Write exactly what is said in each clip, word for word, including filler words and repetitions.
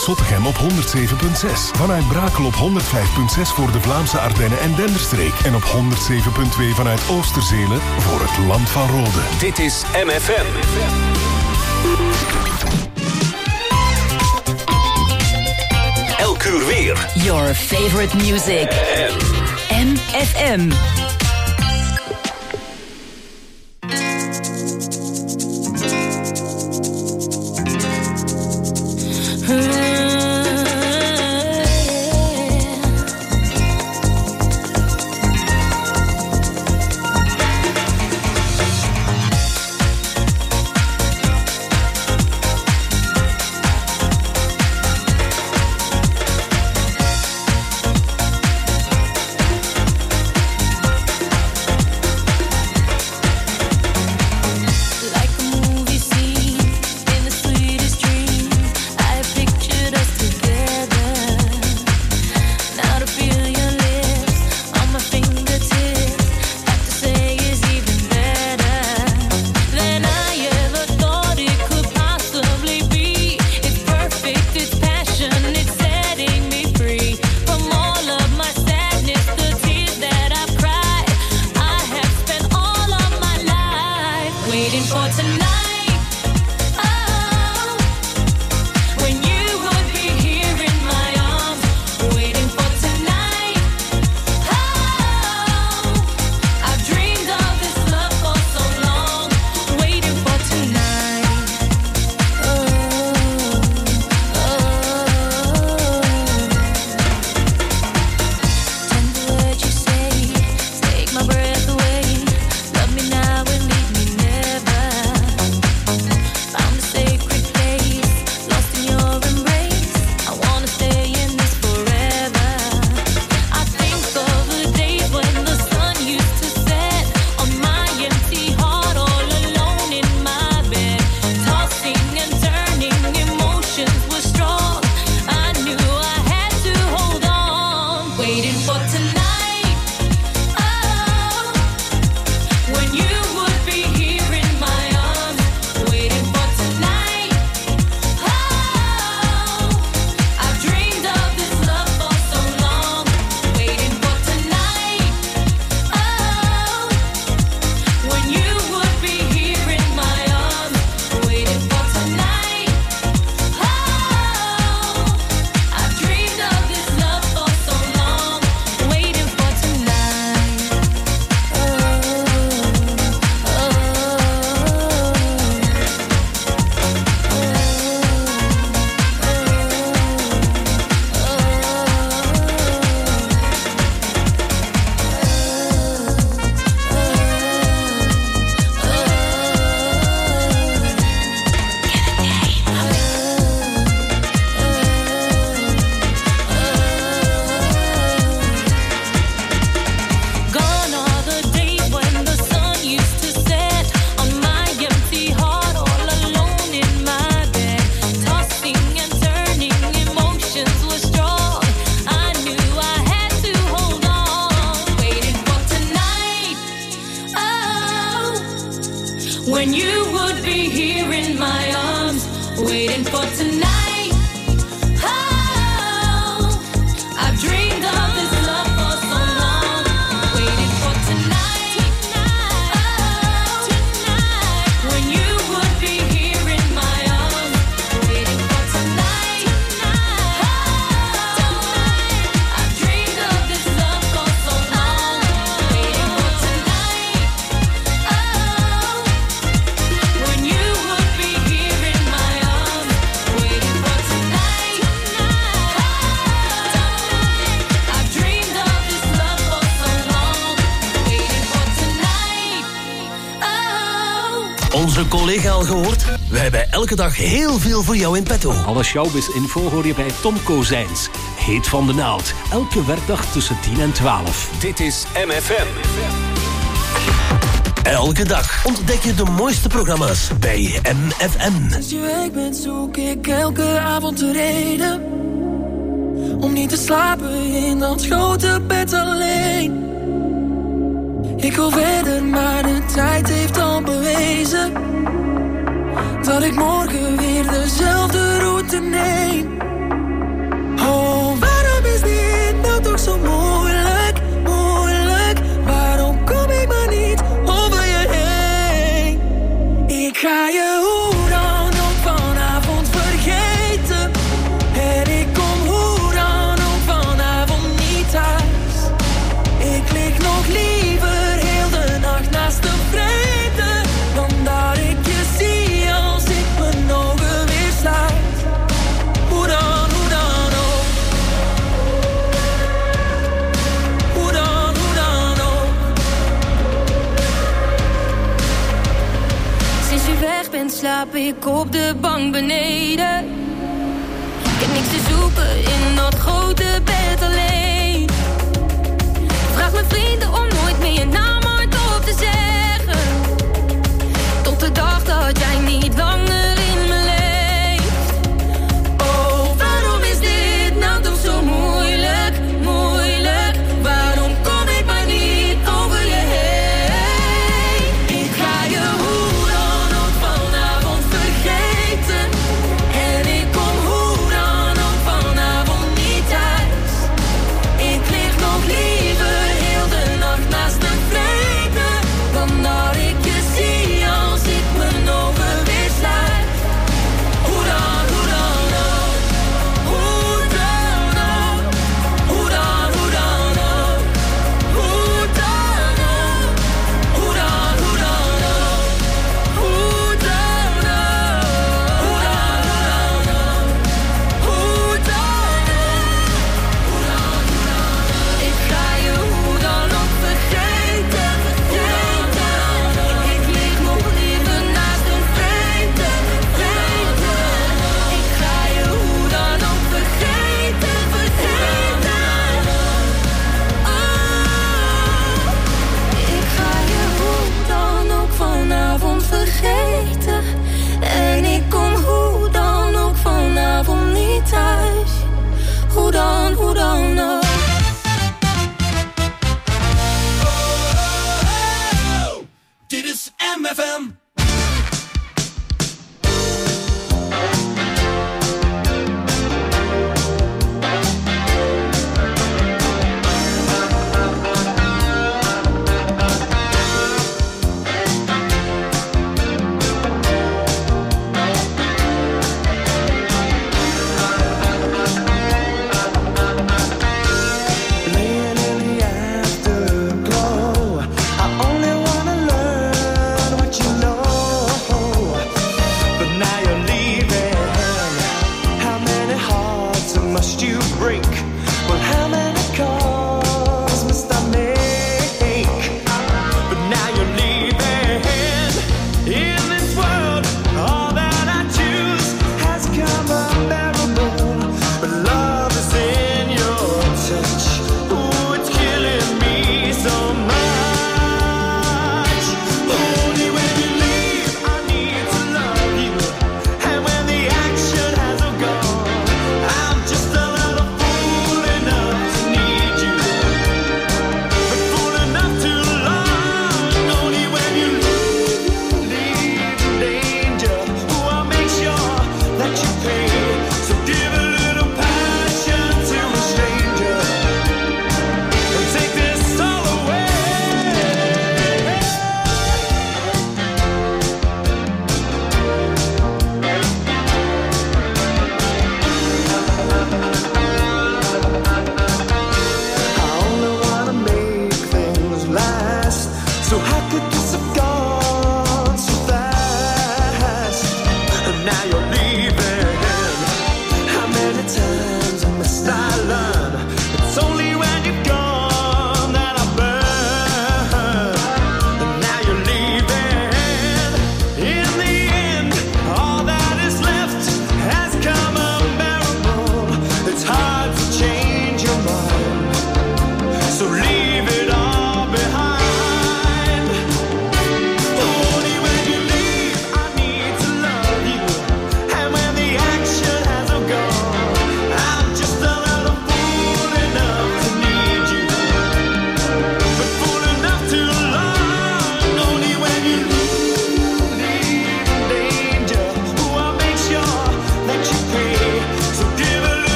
vanuit Zottegem op honderd zeven komma zes. Vanuit Brakel op honderd vijf komma zes voor de Vlaamse Ardennen en Denderstreek. En op honderd zeven komma twee vanuit Oosterzele voor het Land van Rode. Dit is M F M. Elk uur weer. Your favorite music. M F M. when you would be here in my arms, waiting for tonight. Oh, I've dreamed of this love for so long, waiting for tonight. Oh, tonight, when you would be here in my arms, waiting for tonight. Oh, tonight, I've dreamed of this love for so long, waiting for tonight. Oh, when you would be here in my arms, waiting for tonight. Oh, I've dreamed of this love for so long, waiting for tonight. Oh. Onze collega al gehoord? We hebben elke dag heel veel voor jou in petto. Alle showbiz-info hoor je bij Tom Kozijns. Heet van de naald. Elke werkdag tussen tien en twaalf. Dit is M F M. Elke dag ontdek je de mooiste programma's bij M F M. Als je weg bent zoek ik elke avond de reden om niet te slapen in dat grote bed alleen. Ik wil verder, maar de tijd heeft al bewezen dat ik morgen weer dezelfde route neem. ik op de bank beneden. Ik heb niks te zoeken in dat grote bed alleen. Vraag mijn vrienden om nooit meer je naam hardop te zeggen. Tot de dag dat jij niet langer in me leeft. Oh, waarom is dit nou toch zo moeilijk, moeilijk? Waarom kom ik maar niet over je heen? Ik ga je hoe dan ook vanavond vergeten. En ik kom hoe dan ook vanavond niet thuis. Ik lig nog liever heel de nacht naast een vrede dan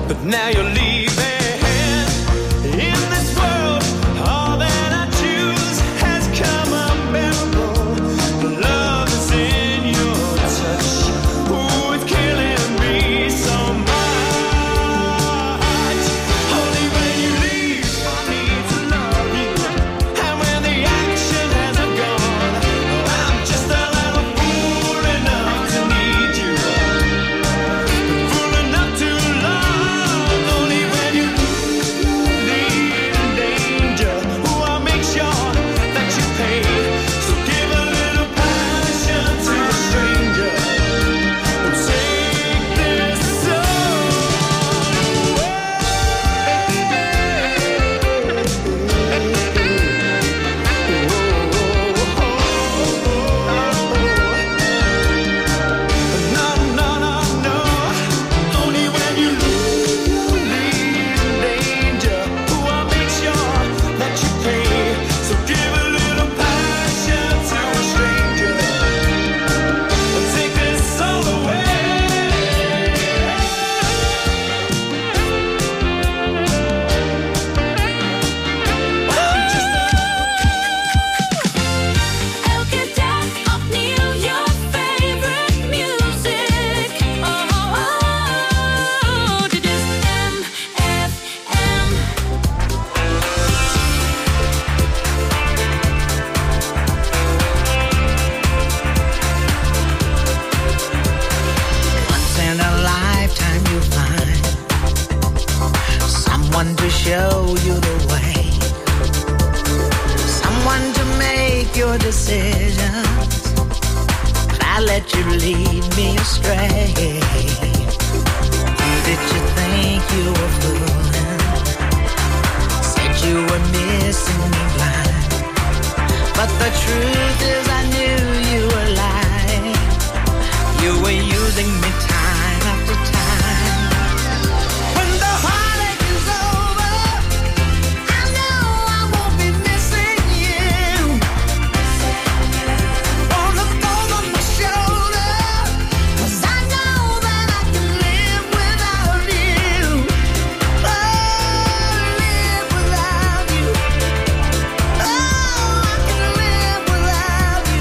but now you're leaving. In this world, all that I choose has come unbearable. The love is in your touch. Ooh, it's killing me so much. Only when you leave, I need to love you. And when the action hasn't gone, I'm just a little fool enough to need you. Fool enough to love. Only when you leave in danger, ooh, I'll make sure that you pay. So give a little passion to a stranger. And take this soul away. No, no, no, no. Only when you leave in danger, ooh, I'll make sure that you pay. So give a little passion to a stranger. And take this soul away. Elke dag opnieuw your favorite music. Oh, oh, oh, dit is M F M. Once in a lifetime you find someone to show you the way, someone to make your decisions. But I let you lead me astray. Who did you think you were fooling? Said you were missing me blind. But the truth is I knew you were lying. You were using me time after time. When the heartache is over, I know I won't be missing you. Wanna throw on my shoulder, 'cause I know that I can live without you. Oh, live without you. Oh, I can live without you.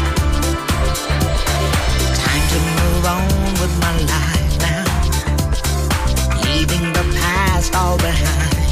Time to move on with my life now, leaving the past all behind.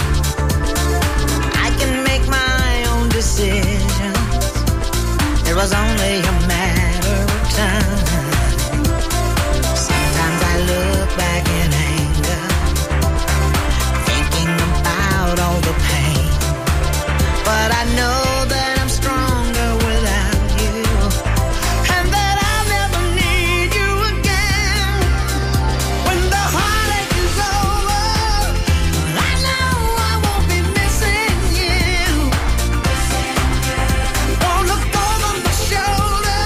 I can make my own decisions. It was only a matter of time. Sometimes I look back in anger, thinking about all the pain. But I know that I'm stronger without you, and that I'll never need you again. When the heartache is over, I know I won't be missing you. Wanna throw on my shoulder,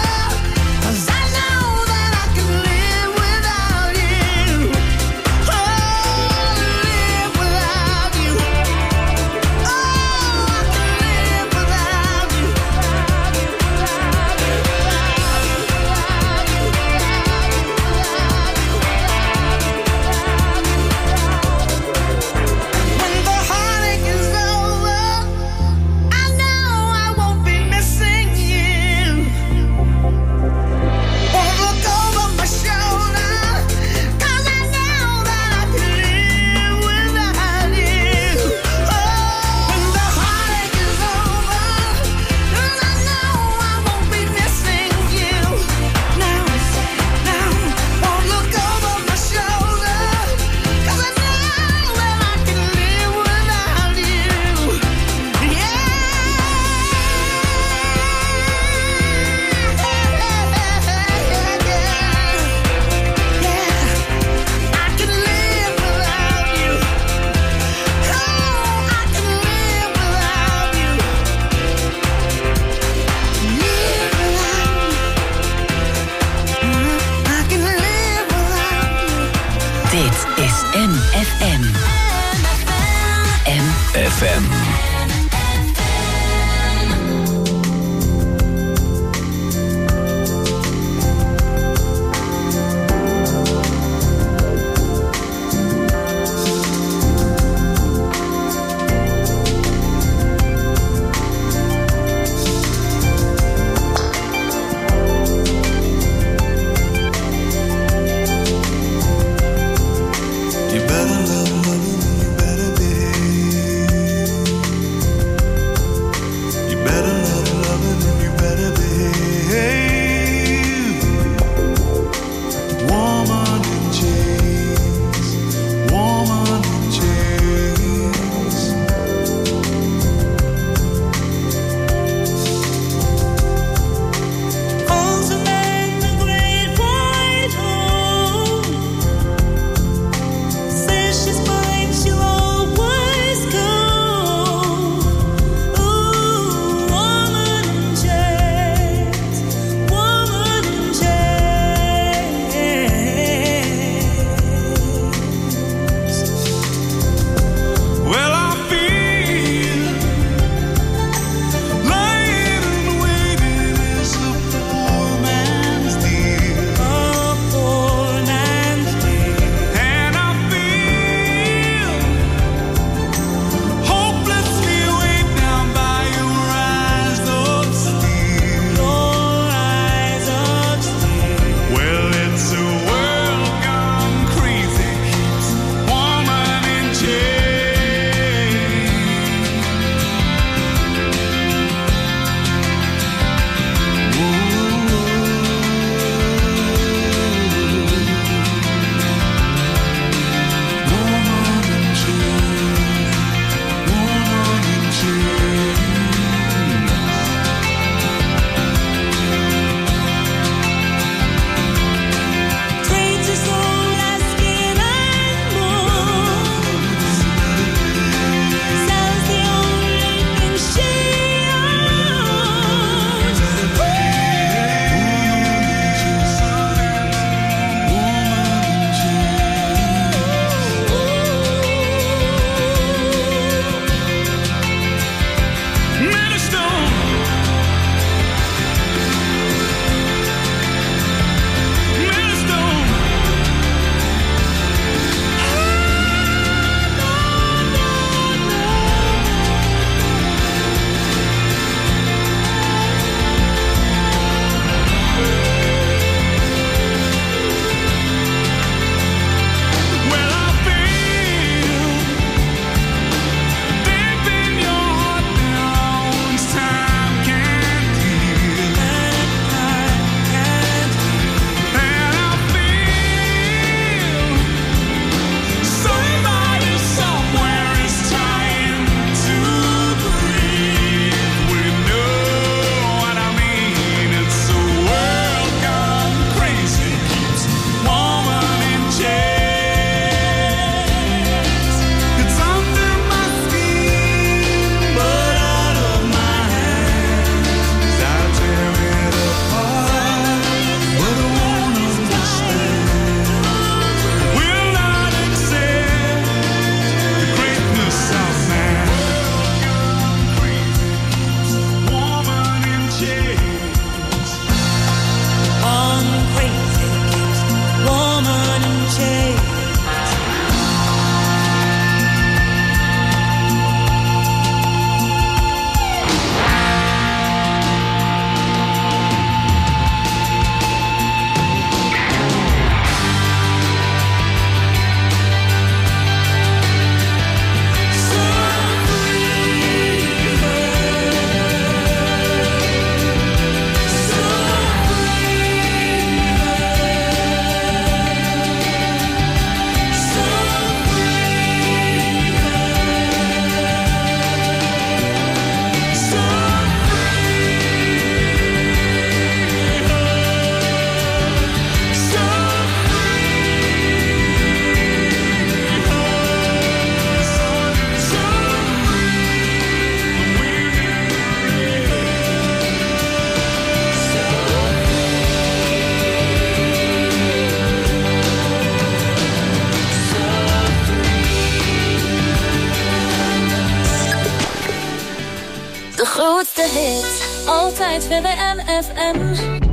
grootste hits, altijd weer bij M F M.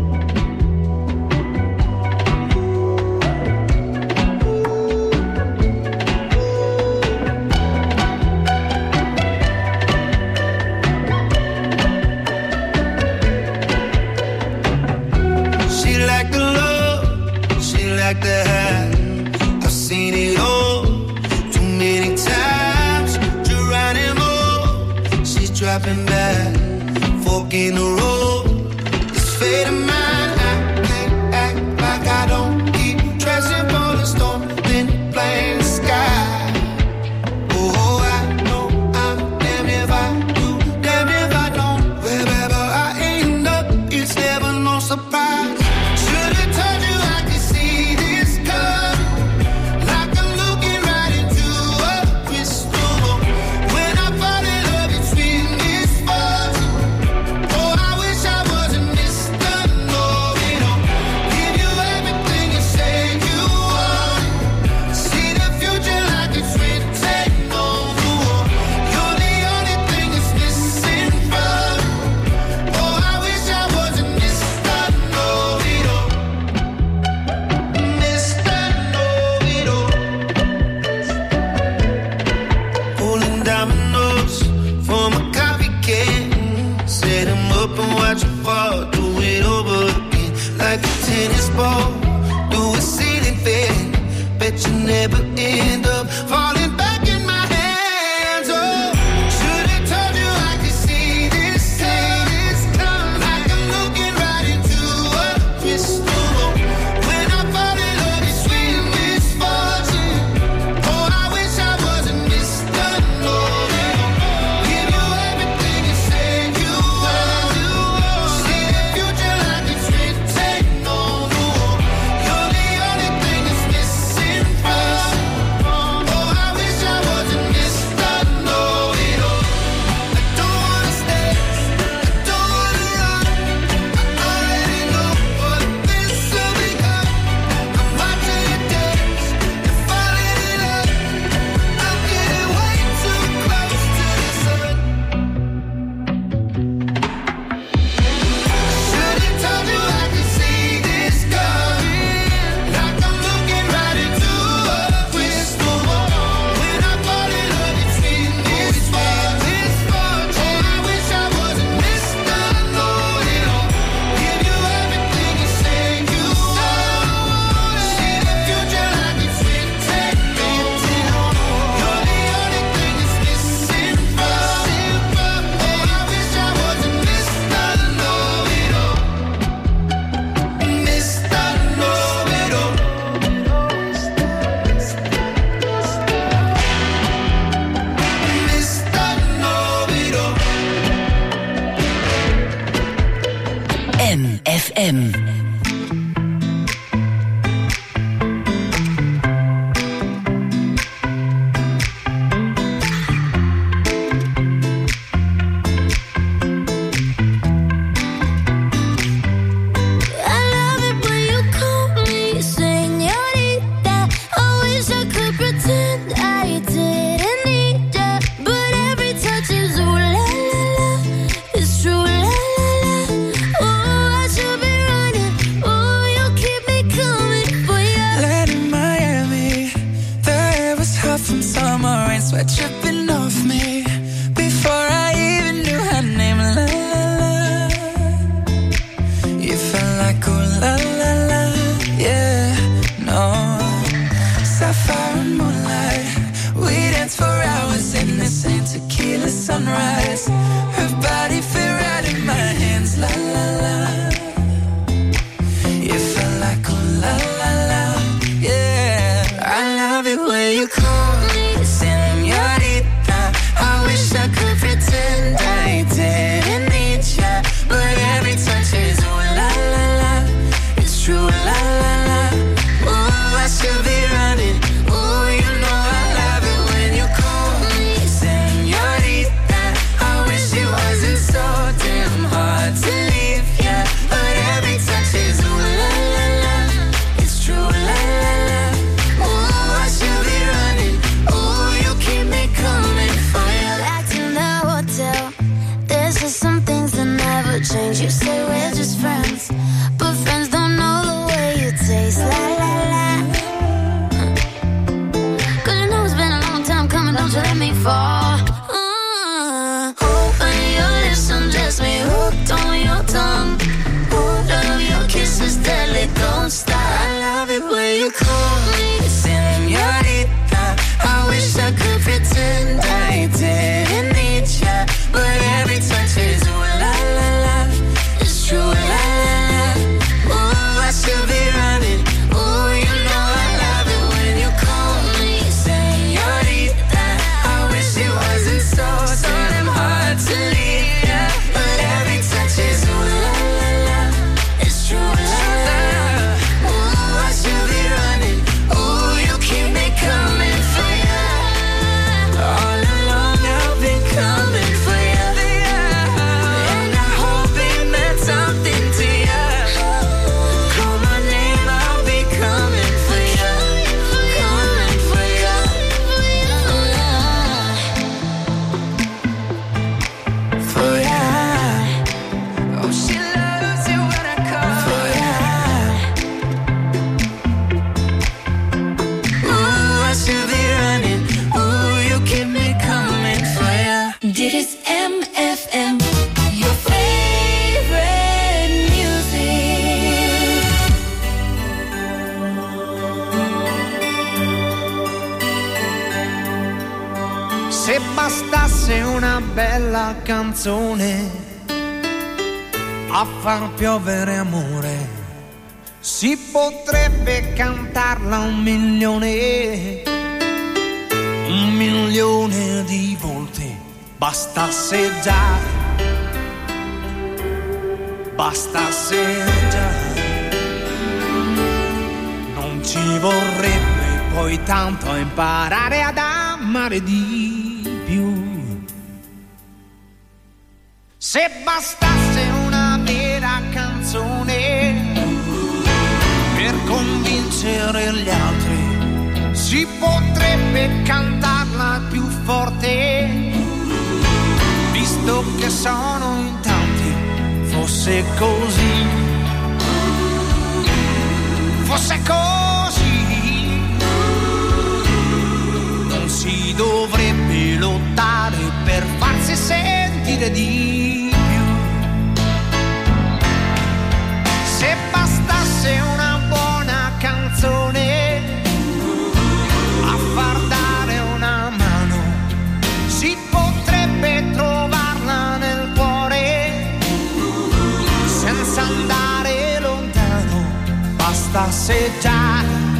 She like the love, she like the high. I've seen it all too many times. Geronimo, she's dropping back, fork in the road. It's fate of mine. I can't act like I don't keep dressing for the storm, then playing the sky. Oh, I know I'm damned if I do, damned if I don't. Wherever I end up, it's never no surprise. Should've told you I could see this coming, like I'm looking right into a crystal ball. When I fall in love, it's sweet misfortune. Oh, I wish I wasn't Mister Know-It-All. Give you everything you say you want. See the future like it's written on the wall. You're the only thing that's missing from me. Oh, I wish I wasn't Mister Know-It-All. Mister Know-It-All. Pulling dominoes from a coffee can. Set 'em up and watch 'em fall. Do it over again like a tennis ball. Do a ceiling fan. Bet you never end up falling back in my hands. Oh, should've told you I could see this coming, like I'm looking right into a crystal ball. When I fall in love, it's sweet misfortune. Oh, I wish I wasn't Mister Know-It-All. Give you everything you say you want. See the future like it's written on the wall. You're the only thing that's missing from me. Oh, I wish I wasn't Mister Know-It-All. I don't wanna stay, I don't wanna run. I already know what this will become. I'm watching you dance and falling in love. I'm getting way too close to the sun. Should've told you I could see this coming, like I'm looking right into a crystal ball. When I fall in love, it's sweet misfortune. Oh, I wish I wasn't Mister Know-It-All. Give you everything you say you want. See the future like it's written on the wall. You're the only thing that's missing from me. Oh, I wish I wasn't Mister Know-It-All. Mister Know-It-All. Mister Know-It-All. M F M. I love it when you call me señorita. I wish I could pretend I didn't need ya, but every touch is ooh la la la. It's true la la la. Oh, I should be running. Oh, you keep me coming for ya. Land in Miami, the air was hot from summer rain, sweat dripping off me. Before I even knew her name, la la la. You felt like oh la la la, yeah, no. Sapphire and moonlight, we danced for hours in the same tequila sunrise. Her body fit right in my hands, la la la. You felt like oh la la la, yeah. I love it when you call me señorita. I wish I could pretend I didn't need ya, but every touch is ooh la la la. It's true la la la. Ooh, I should be running. Ooh, you know I love it when you call me señorita. I wish it wasn't so damn hard to leave ya, but every touch is ooh la la la. It's true la la la. Ooh, I should be running. Se bastasse una bella canzone a far piovere amore, si potrebbe cantarla un milione, un milione di volte. Bastasse già, bastasse già, non ci vorrebbe poi tanto a imparare ad amare di più. Se bastasse una vera canzone per convincere gli altri, si potrebbe cantarla più forte, visto che sono in tanti. Fosse così, fosse così, non si dovrebbe lottare per farsi sentire di più. Se bastasse una buona canzone a far dare una mano, si potrebbe trovarla nel cuore senza andare lontano. Bastasse già,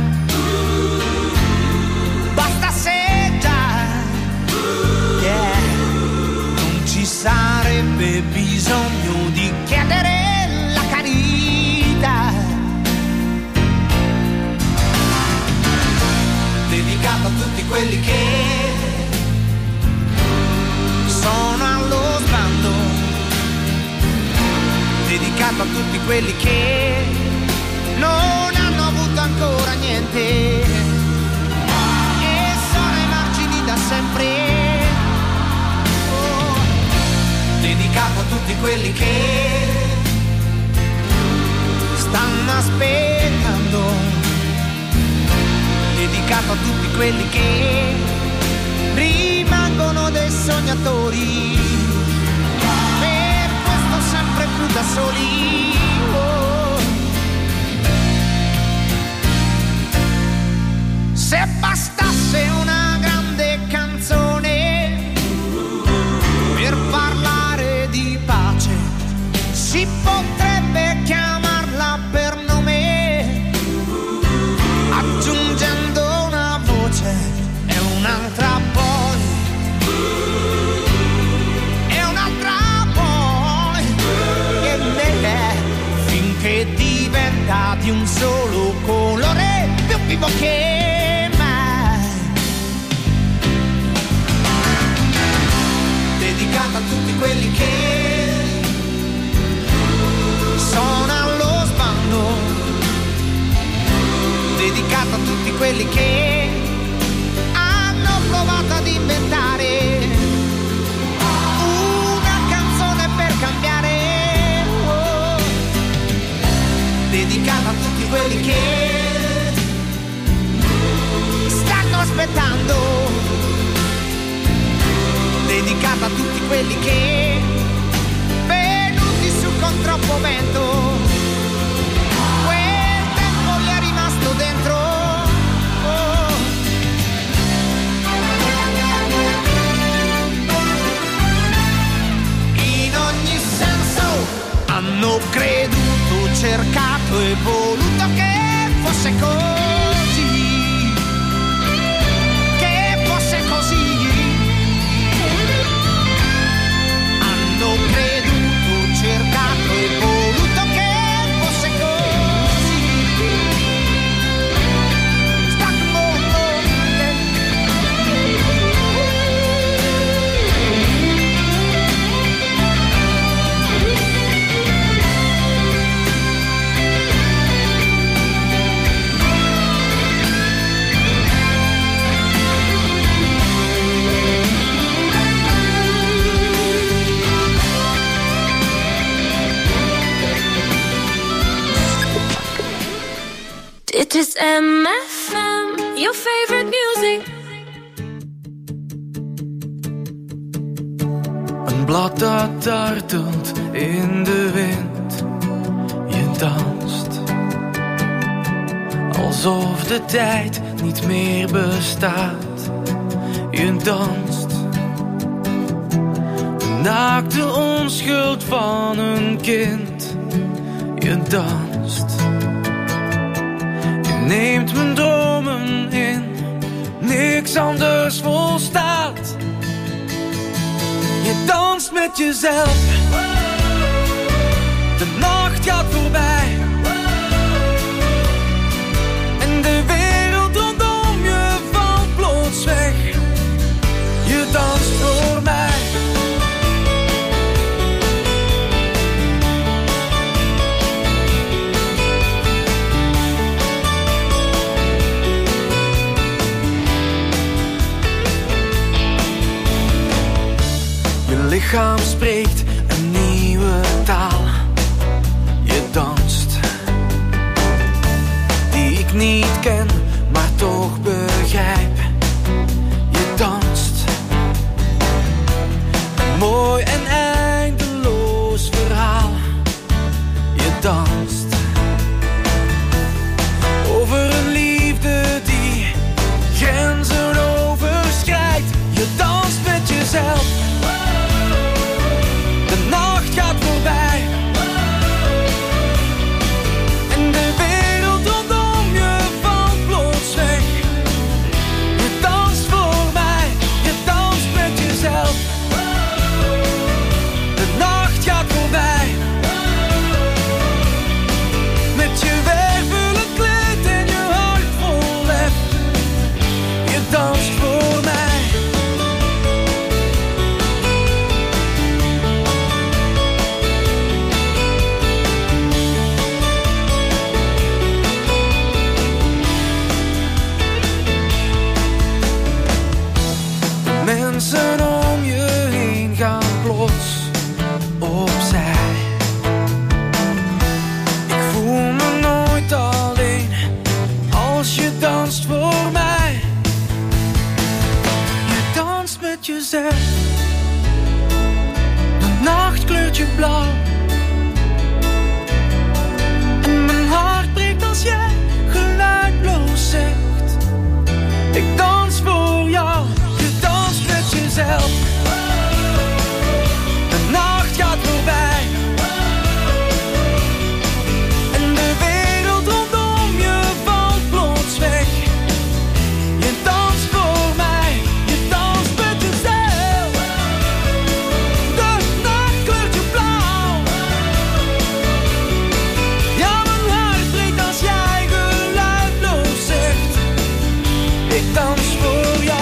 bastasse già, yeah. Non ci sarebbe bisogno di chiedere la carità. Dedicato a tutti quelli che sono allo sbando, dedicato a tutti quelli che non hanno avuto ancora niente e sono ai margini da sempre. Oh, dedicato a tutti quelli che stanno aspettando, dedicato a tutti quelli che rimangono dei sognatori, per questo sempre più da soli. Oh. Se bastasse una grande canzone per parlare di pace, si potrebbe chiamarla per nome, aggiungendo una voce e un'altra poi, e un'altra poi, e me, finché diventa di un solo colore, più vivo che mai. Dedicata a tutti quelli che sono allo sbando, dedicato a tutti quelli che hanno provato ad inventare una canzone per cambiare. Oh. Dedicato a tutti quelli che stanno aspettando, dedicato a tutti quelli che venuti su con troppo vento, quel tempo gli è rimasto dentro. Oh. In ogni senso hanno creduto, cercato e voluto che fosse così, che fosse così. Hanno creduto, cercato e voluto che fosse così. Stuck more Dit is M F M, your favorite music. Een blad dat dartelt in de wind. Je danst alsof de tijd niet meer bestaat. Je danst naakte onschuld van een kind. Je danst, je neemt mijn dromen in, niks anders volstaat. Je danst met jezelf, de nacht gaat voorbij en de wereld rondom je valt plots weg. Je danst voor mij. Je lichaam spreekt een nieuwe taal. Je danst, die ik niet ken, maar toch begrijp. Je danst, een mooi en eindeloos verhaal. Je danst, over een liefde die grenzen overschrijdt. Je danst met jezelf. De nacht gaat voorbij en de wereld rondom je valt plots weg. Je danst voor mij, je danst met jezelf. De nacht gaat voorbij met je wervelend kleed en je hart vol lef. Je danst voor mij. Mensen om je heen gaan plots opzij. Ik voel me nooit alleen als je danst voor mij. Je danst met jezelf. De nacht kleurt je blauw en mijn hart breekt als jij geluidloos zegt: ik dans voor jou. Jezelf. De nacht gaat voorbij en de wereld rondom je valt plots weg. Je danst voor mij, je danst met jezelf. De nacht kleurt je blauw. Ja, mijn hart breekt als jij geluidloos zegt: ik dans voor jou.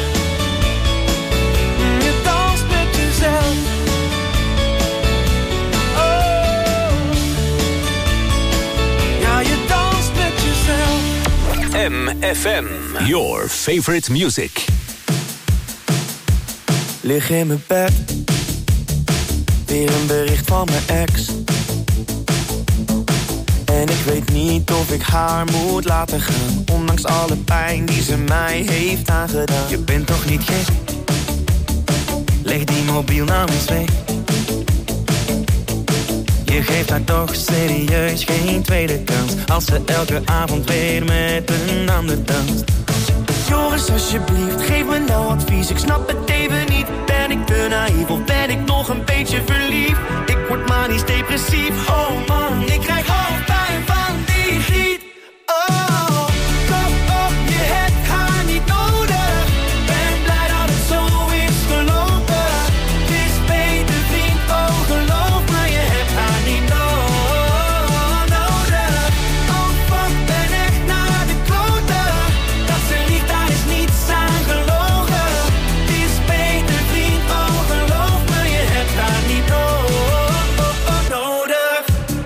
M F M, your favorite music. Lig in mijn bed, weer een bericht van mijn ex. En ik weet niet of ik haar moet laten gaan, ondanks alle pijn die ze mij heeft aangedaan. Je bent toch niet gek? Leg die mobiel nou eens weg. Je geeft haar toch serieus geen tweede kans, als ze elke avond weer met een ander danst. Joris, alsjeblieft, geef me nou advies. Ik snap het even niet. Ben ik te naïef of ben ik nog een beetje verliefd? Ik word manisch depressief. Oh man, ik krijg hoofdpijn van die griet. Oh, kom op, je hebt haar niet nodig. Ben blij dat het zo is gelopen. Het is beter vriend, oh geloof me, je hebt haar niet no- nodig. Oh fuck, ben echt naar de kloten. Dat ze liegt, daar is niets aan gelogen. Het is beter vriend, oh geloof me, je hebt haar niet no- nodig.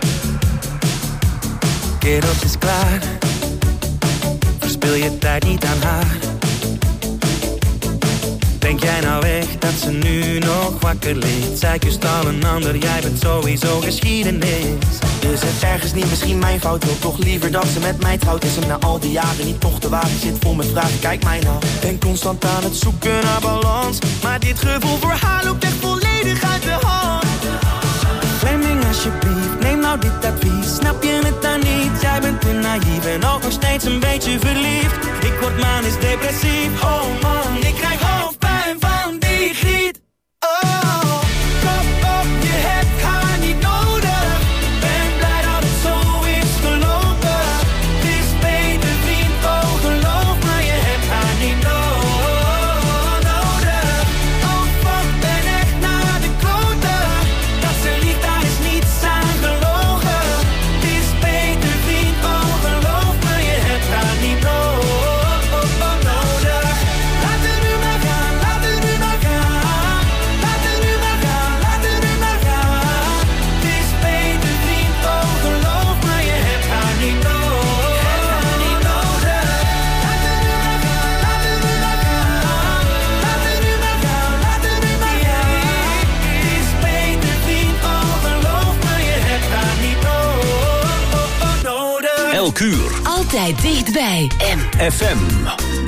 Kerels is klaar, verspil je tijd niet aan haar. Denk jij nou echt dat ze nu nog wakker ligt? Zij kust al een ander, jij bent sowieso geschiedenis. Is het ergens niet misschien mijn fout? Wil toch liever dat ze met mij trouwt? Is hem na al die jaren niet toch te wagen? Zit vol met vragen, kijk mij nou. Ben constant aan het zoeken naar balans, maar dit gevoel voor haar loopt echt volledig uit de hand. Fleming, alsjeblieft, neem nou dit advies. Snap je het dan niet? Jij bent te naïef en ook nog steeds een beetje verliefd. Ik word manisch depressief. Oh man, ik krijg hoofdpijn van die griet. Oh, elk uur. Altijd dichtbij. M F M.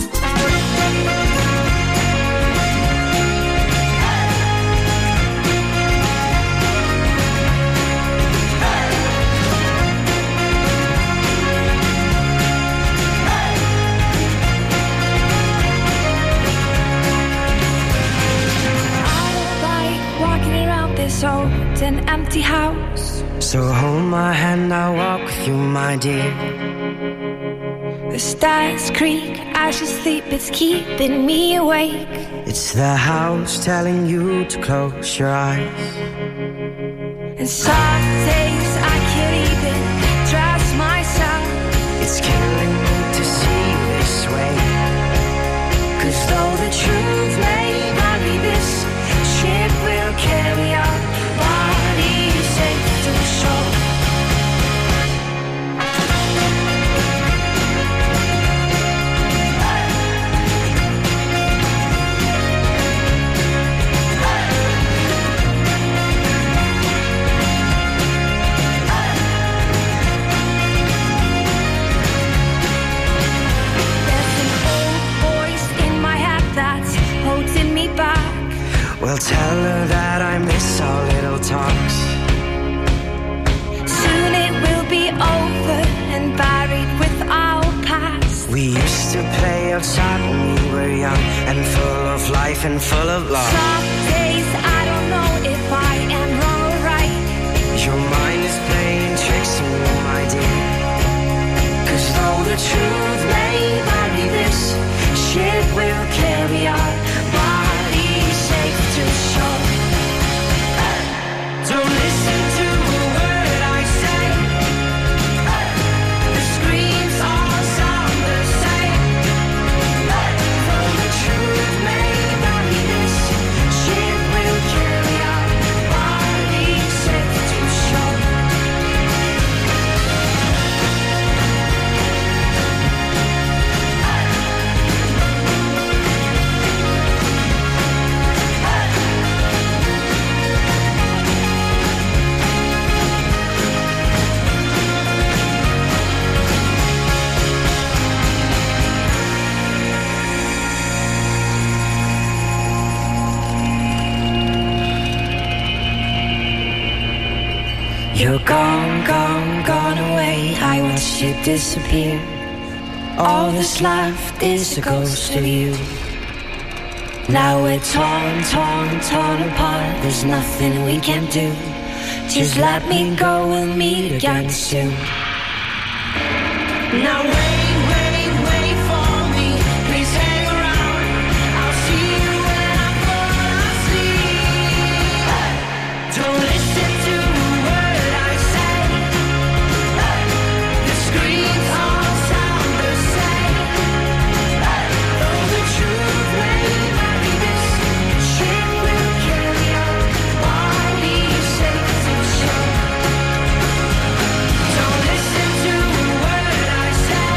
This old and empty house. So hold my hand, I'll walk with you, my dear. The stars creak as you sleep, it's keeping me awake. It's the house telling you to close your eyes. And some days I can't even trust myself. It's killing me to see you this way. 'Cause though the truth may not be this, ship will carry our bodies safe to shore. Well, tell her that I miss our little talks. Soon it will be over and buried with our past. We used to play outside when we were young and full of life and full of love. Some days I don't know if I am wrong or right. Your mind is playing tricks on you, my dear. 'Cause though the truth may vary, this ship will carry our bodies safe to shore. Don't listen to a word I say. The screams all sound the same. Though the truth may vary, this ship will carry our bodies safe to shore. You're gone, gone, gone away. I watched you disappear. All that's left is a ghost of you. Now we're torn, torn, torn apart. There's nothing we can do. Just let me go, we'll meet again soon. Now wait, wait, wait for me. Please hang around. I'll see you when I fall asleep. Don't listen to a word I say. The screams all sound the same. Though the truth may vary, this ship will carry our bodies safe to shore. Don't listen to a word I say.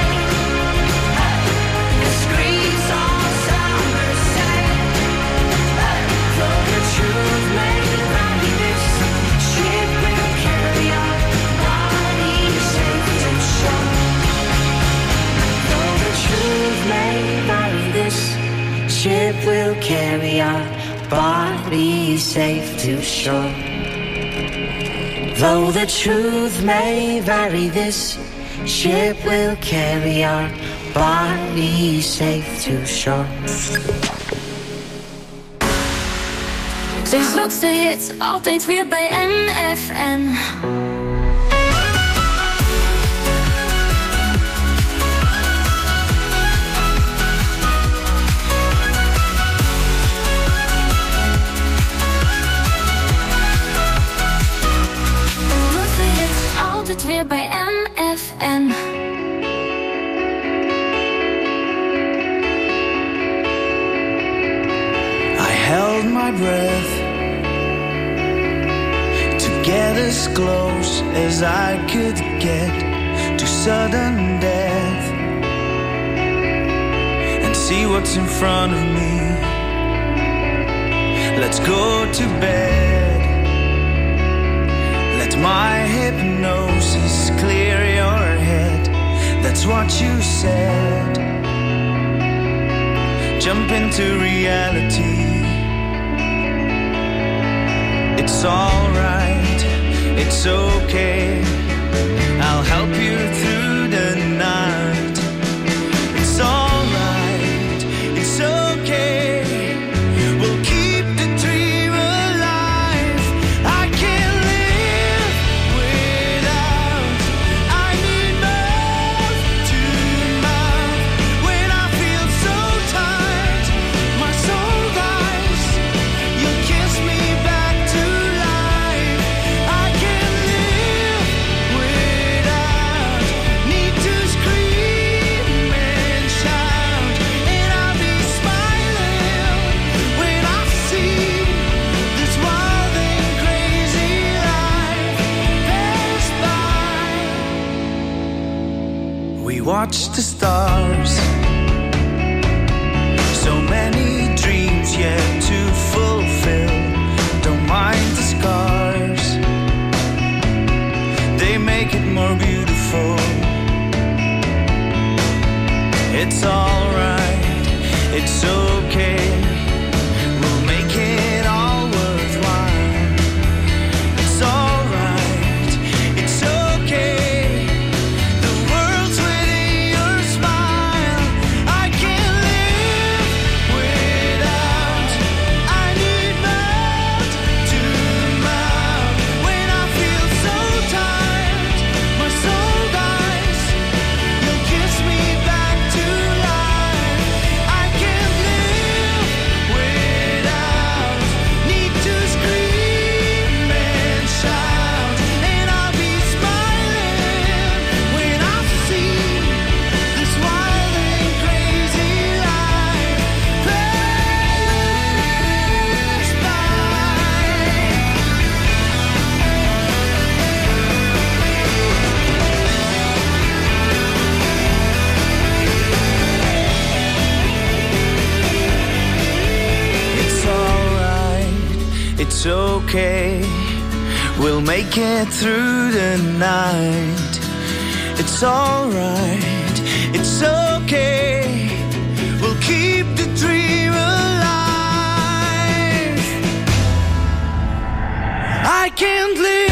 The screams all sound the same. Though the truth may vary, this ship will carry our bodies safe to shore. Though the truth may vary, this ship will carry our bodies safe to shore. Though the truth may vary, this ship will carry our bodies safe to shore. Sinds laatste hits altijd weer bij M F M. Laatste hits altijd weer bij M F M. I held my breath to get as close as I could get to sudden death and see what's in front of me. Let's go to bed. Let my hypnosis clear your head. That's what you said. Jump into reality. It's alright, it's okay. I'll help you through the night. It's alright, it's okay. We'll keep the dream alive. I can't live without. I need mouth to mouth. When I feel so tired, my soul dies. You kiss me back to life. I can't live without. Need to scream and shout, and I'll be smiling when I see this wild and crazy life pass by. We watch the stars. So many dreams yet to fulfill. Don't mind the scars. They make it more beautiful. It's alright, it's okay. We'll make it all worthwhile. It's alright, it's okay. The world's within your smile. I can't live without. I need mouth to mouth. When I feel so tired, my soul dies. You'll kiss me back to life. I can't live without. Need to scream and shout, and I'll be smiling when I see this wild and crazy life pass It's alright, it's okay. We'll make it through the night. It's alright, it's okay. We'll keep the dream alive. I can't live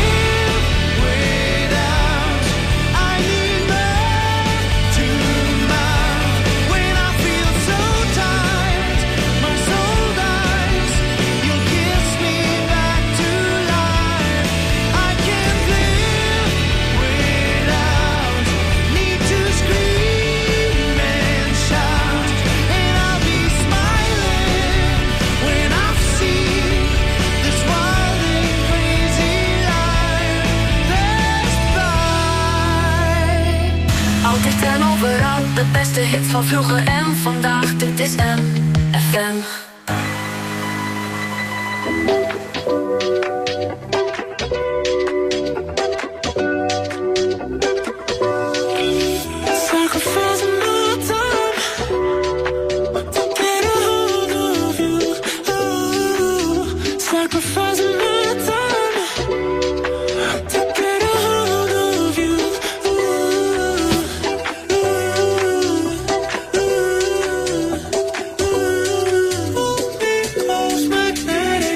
without. I need mouth to mouth. When I feel so tired, my soul dies. You'll kiss me back to life. I can't live without. Need to scream and shout, and I'll be smiling when I see this wild and crazy life pass by. Altijd en overal, de beste hits van vroeger en vandaag. Dit is M F M. Sacrificing my time to get a hold of you. Ooh, sacrificing my time to get a hold of you. Ooh, because magnetic.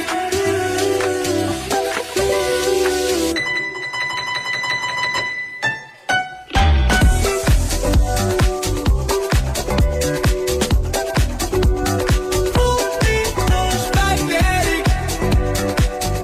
Because magnetic.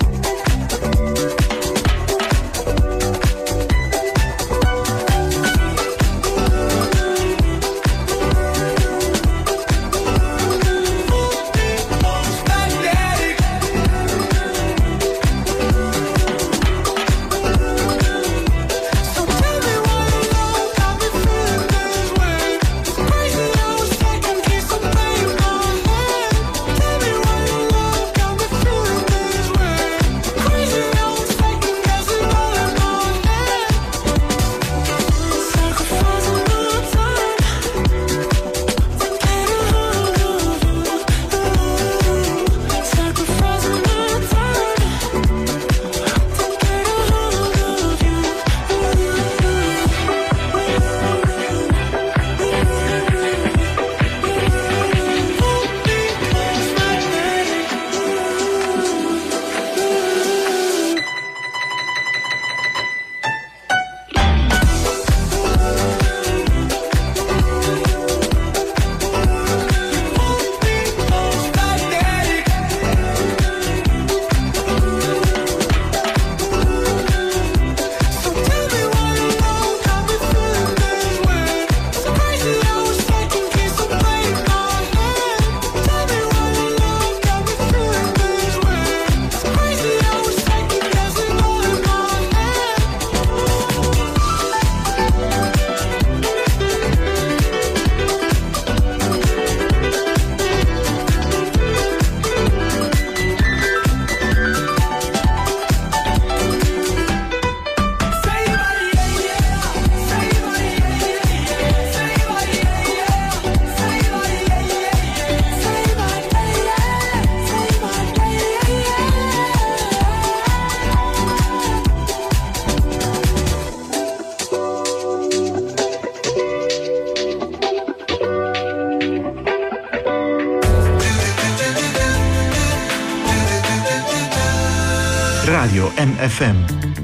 Radio M F M.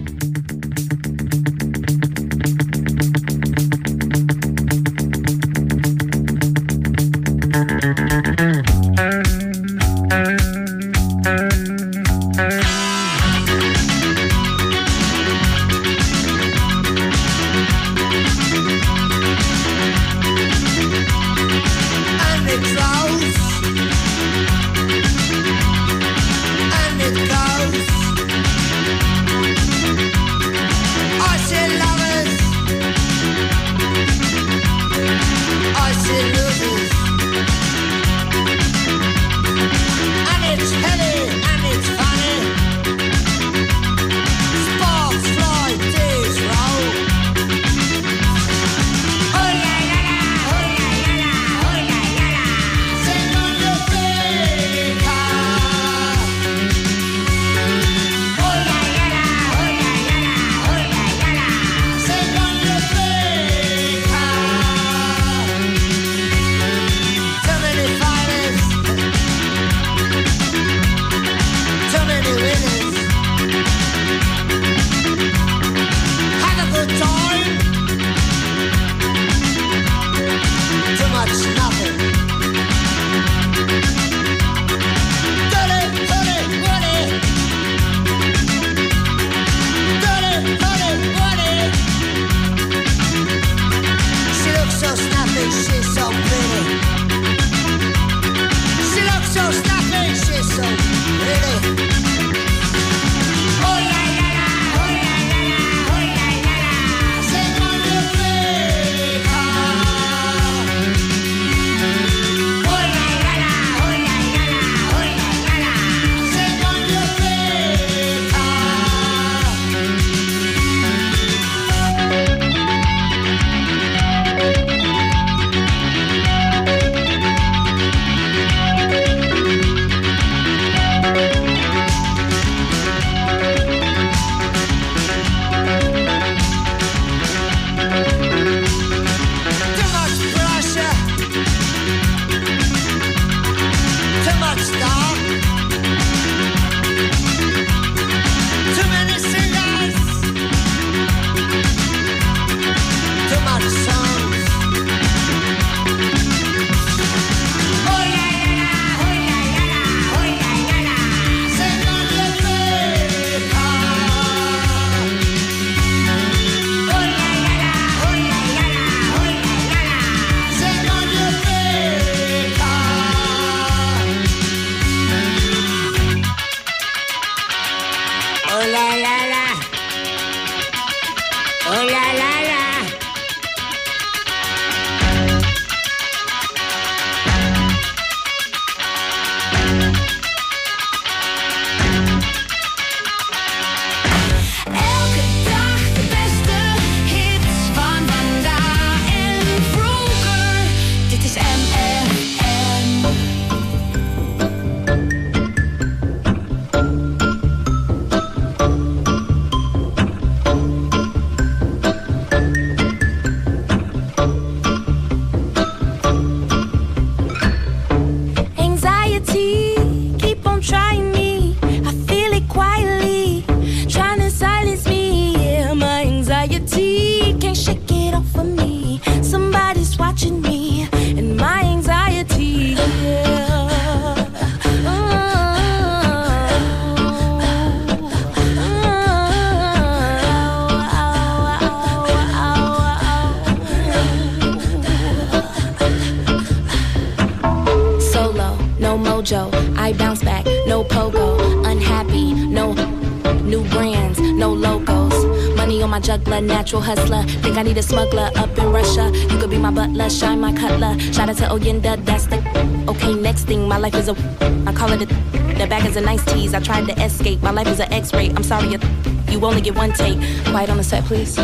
I bounce back, no pogo. Unhappy, no new brands, no logos. Money on my juggler, natural hustler. Think I need a smuggler up in Russia. You could be my butler, shine my cutler. Shout out to Oyenda, that's the okay. Next thing, my life is a I call it a the bag is a nice tease. I tried to escape, my life is an X-ray. I'm sorry, you only get one take. Quiet on the set, please.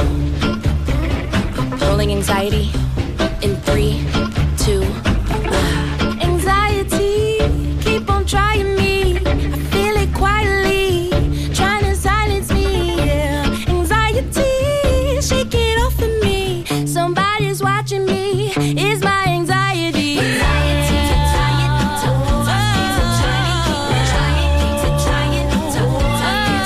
Rolling anxiety in three, two, one. Anxiety, keep on trying me. I feel it quietly, trying to silence me. Yeah. Anxiety, shake it off of me. Somebody's watching me. It's my anxiety. Anxiety,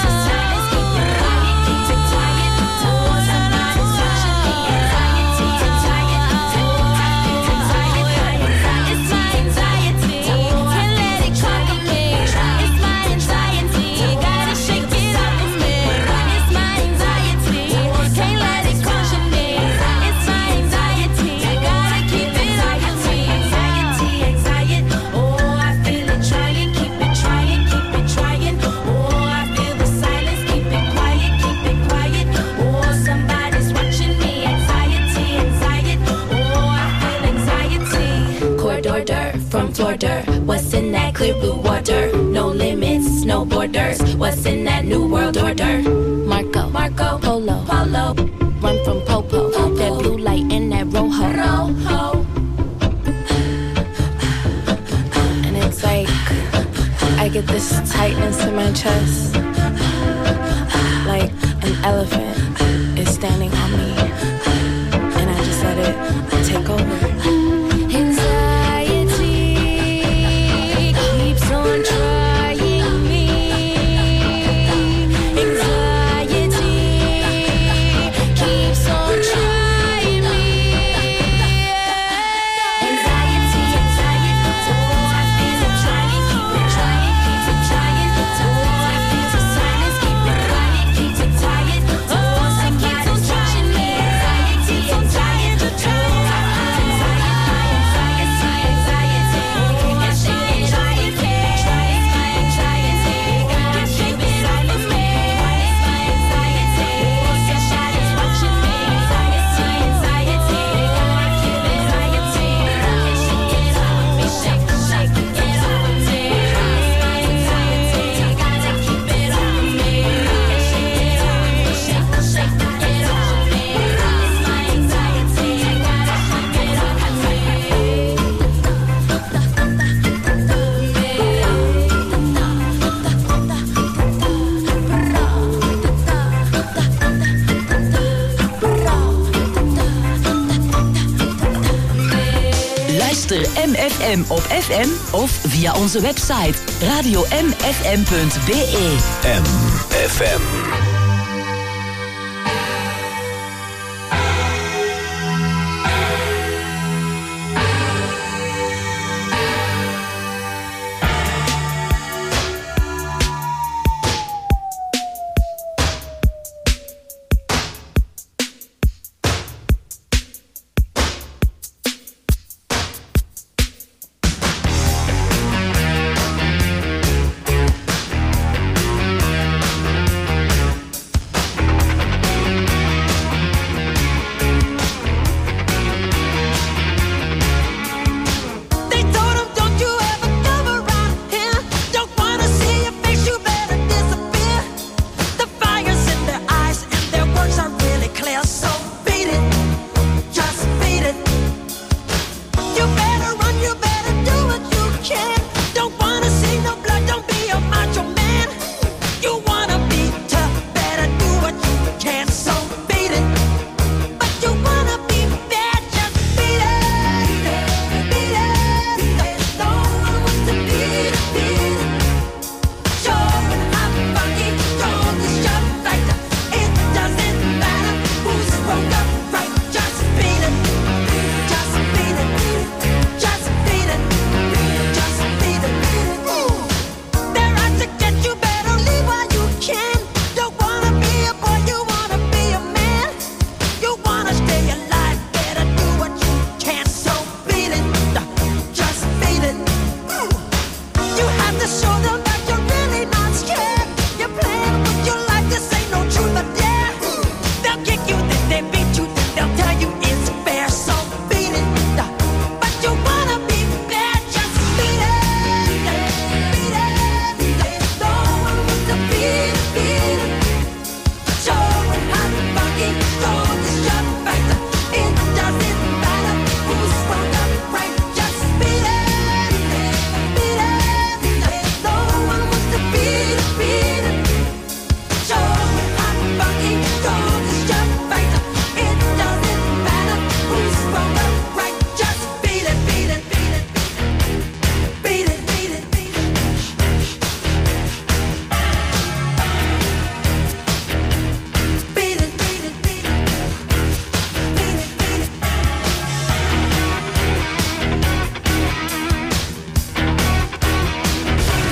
clear blue water. No limits, no borders. What's in that new world order? Marco, Marco, Polo, Polo. Run from Popo, Popo. That blue light in that Rojo, Rojo. And it's like I get this tightness in my chest, like an elephant is standing on me, and I just let it take over. Anxiety keeps on trying me. Anxiety keeps on trying me. Anxiety, anxiety, so I feel it trying, keep it trying, keep it trying. So I feel the silence, keep it quiet, keep it quiet. Oh, somebody's watching me. Anxiety, anxiety, to try. Luister M F M op F M of via onze website radio m f m punt b e. M F M. The shoulder